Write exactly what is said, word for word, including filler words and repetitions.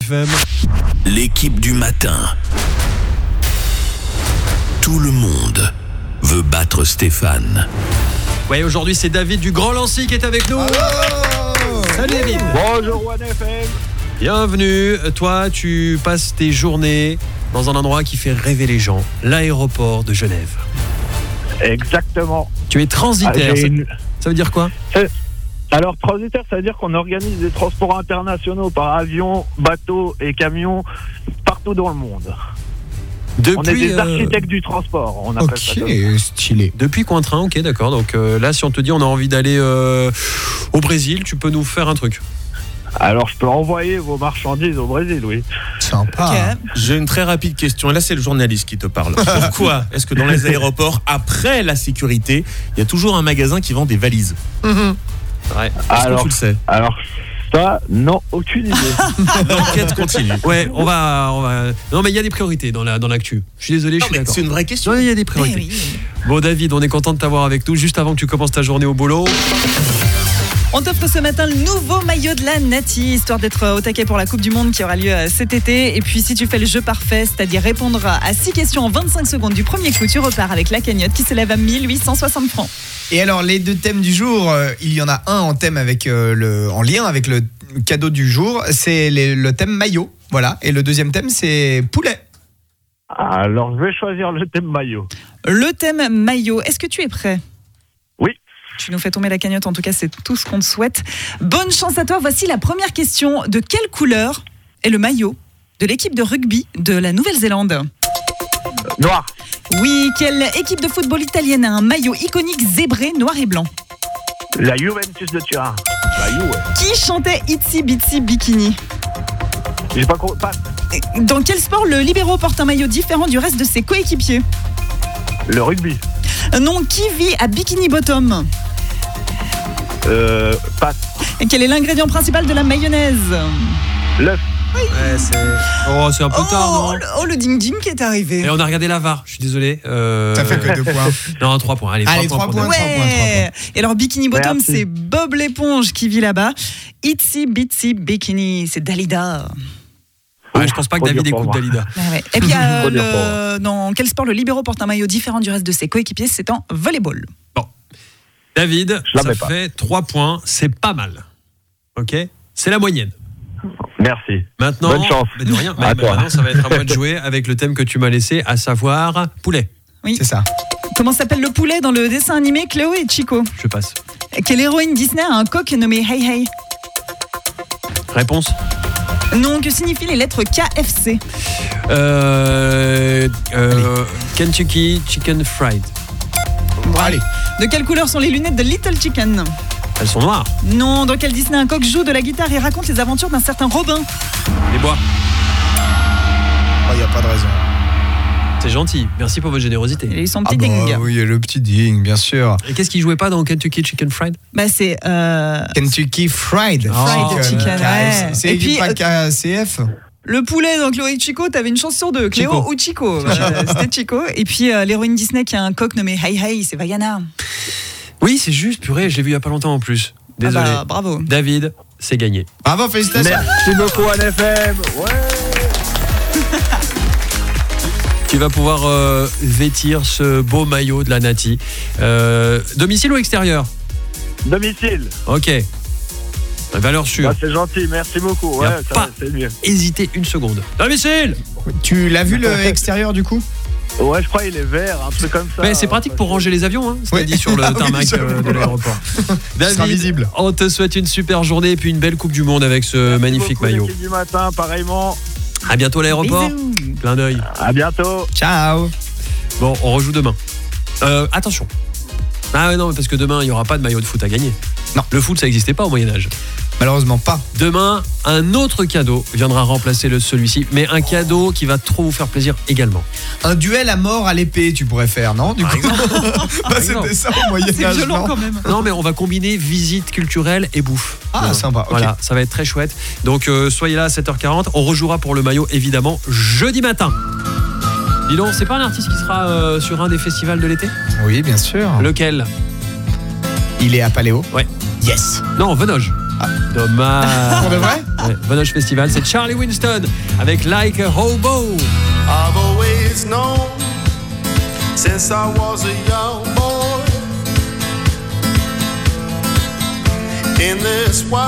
F M. L'équipe du matin. Tout le monde veut battre Stéphane. Ouais, aujourd'hui c'est David du Grand Lancy qui est avec nous. Oh Salut David. Bonjour One F M. Bienvenue. Toi, tu passes tes journées dans un endroit qui fait rêver les gens, l'aéroport de Genève. Exactement. Tu es transitaire. Ah, ça, une... ça veut dire quoi ? Alors transitaire, ça veut dire qu'on organise des transports internationaux par avion, bateau et camion partout dans le monde. Depuis, on est des euh... architectes du transport. On appelle ça ok, stylé. Depuis Cointrin, ok, d'accord. Donc euh, là, si on te dit on a envie d'aller euh, au Brésil, tu peux nous faire un truc. Alors je peux envoyer vos marchandises au Brésil, oui. Sympa. Okay. J'ai une très rapide question. Et là, c'est le journaliste qui te parle. Pourquoi est-ce que dans les aéroports, après la sécurité, il y a toujours un magasin qui vend des valises ? Mmh. Ouais. Est-ce alors, que tu le sais ? Alors ça, non, aucune idée. L'enquête continue. Ouais, on va, on va. Non, mais il y a des priorités dans la dans l'actu. Je suis désolé, je Non, suis mais d'accord. c'est une vraie question. Non, il y a des priorités. Eh oui. Bon, David, on est content de t'avoir avec nous. Juste avant que tu commences ta journée au boulot. On t'offre ce matin le nouveau maillot de la Nati, histoire d'être au taquet pour la Coupe du Monde qui aura lieu cet été. Et puis si tu fais le jeu parfait, c'est-à-dire répondre à six questions en vingt-cinq secondes du premier coup, tu repars avec la cagnotte qui s'élève à mille huit cent soixante francs. Et alors les deux thèmes du jour, euh, il y en a un en thème avec euh, le, en lien avec le cadeau du jour, c'est les, le thème maillot, voilà. Et le deuxième thème c'est poulet. Alors je vais choisir le thème maillot. Le thème maillot, est-ce que tu es prêt ? Oui. Tu nous fais tomber la cagnotte, en tout cas c'est tout ce qu'on te souhaite. Bonne chance à toi, voici la première question. De quelle couleur est le maillot de l'équipe de rugby de la Nouvelle-Zélande ? Noir. Oui, quelle équipe de football italienne a un maillot iconique zébré noir et blanc ? La Juventus de Turin. La Juve. Qui chantait Itsy Bitsy Bikini ? J'ai pas compris. Pas. Dans quel sport le libéro porte un maillot différent du reste de ses coéquipiers ? Le rugby. Non, qui vit à Bikini Bottom ? Euh, passe. Et quel est l'ingrédient principal de la mayonnaise ? L'œuf. Ouais, c'est. Oh, c'est un peu oh, tard, non ? le, oh, le ding-ding qui est arrivé. Et on a regardé la V A R, je suis désolé. Euh... Ça fait que deux points. Non, trois points. Allez, Allez, trois, trois points. points. pour Ouais. David. trois points, trois points. Et alors Bikini Bottom, Merci. c'est Bob l'éponge qui vit là-bas. Itsy Bitsy Bikini, c'est Dalida. Ouais, je pense pas que Trop David dur pour écoute moi. Dalida. Ah ouais. Et puis euh, Trop dur pour le... dans quel sport le libéro porte un maillot différent du reste de ses coéquipiers ? C'est en volleyball. David, Je ça l'avais pas. fait trois points, c'est pas mal. Ok ? C'est la moyenne. Merci. Maintenant, Bonne chance. mais de rien. À Mais toi. maintenant, ça va être à moi de jouer avec le thème que tu m'as laissé, à savoir poulet. Oui. C'est ça. Comment s'appelle le poulet dans le dessin animé Cléo et Chico ? Je passe. Quelle héroïne Disney a un coq nommé Hey Hey ? Réponse ? Non, que signifient les lettres K F C ? Euh, euh, Kentucky Chicken Fried. Bon, allez. De quelle couleur sont les lunettes de Little Chicken ? Elles sont noires. Non, dans quel Disney un coq joue de la guitare et raconte les aventures d'un certain Robin ? Les bois. Il n'y a pas de raison. C'est gentil. Merci pour votre générosité. Il a eu son Ah petit bah, ding. oui, il y a le petit ding, bien sûr. Et qu'est-ce qu'il jouait pas dans Kentucky Chicken Fried ? Bah c'est euh, Kentucky Fried. Fried chicken, ouais. C'est Et puis, pas euh, K C F. le poulet dans Chloé et Chico, t'avais une chance sur deux. Cléo Chico. ou Chico. Euh, C'était Chico. Et puis euh, l'héroïne Disney qui a un coq nommé Hey Hey, c'est Vaiana. Oui, c'est juste, purée, je l'ai vu il y a pas longtemps en plus. Désolé. Ah bah, bravo. David, c'est gagné. Bravo, félicitations. Merci beaucoup One F M. Ouais. Tu vas pouvoir euh, vêtir ce beau maillot de la Nati. Euh, domicile ou extérieur ? Domicile. Ok. Valeur sûre. Bah, c'est gentil, merci beaucoup. Y a Ouais, ça, pas- c'est mieux. Hésitez une seconde. Domicile ! Tu l'as vu le extérieur du coup ? Ouais, je crois qu'il est vert, un truc comme ça. Mais c'est pratique pour ranger les avions, hein, ce Oui. qu'a dit sur le Ah oui, tarmac j'avoue. euh, de l'aéroport. Ce sera visible. On te souhaite une super journée et puis une belle Coupe du Monde avec ce Merci magnifique beaucoup, maillot. l'équipe du matin, pareillement. À bientôt à l'aéroport. Bisous. Clin d'œil. À bientôt. Ciao. Bon, on rejoue demain. Euh, attention. Ah ouais, non, parce que demain, il n'y aura pas de maillot de foot à gagner. Non. Le foot, ça n'existait pas au Moyen-Âge. Malheureusement pas. Demain, un autre cadeau viendra remplacer le, celui-ci, mais un cadeau qui va trop vous faire plaisir également. Un duel à mort à l'épée, tu pourrais faire, non du Par coup exemple. Bah, exemple. c'était ça au Moyen-Âge. C'est violent non quand même. Non, mais on va combiner visite culturelle et bouffe. Ah, Voilà. sympa, ok. Voilà, ça va être très chouette. Donc, euh, soyez là à sept heures quarante. On rejouera pour le maillot, évidemment, jeudi matin. Dis donc, c'est pas un artiste qui sera euh, sur un des festivals de l'été ? Oui, bien sûr. Lequel ? Il est à Paléo. Ouais. Yes. Non, Venoge. Dommage. Pour de vrai? Ouais, Bonoche Festival, c'est Charlie Winston avec Like a Hobo. I've always known since I was a young boy in this wild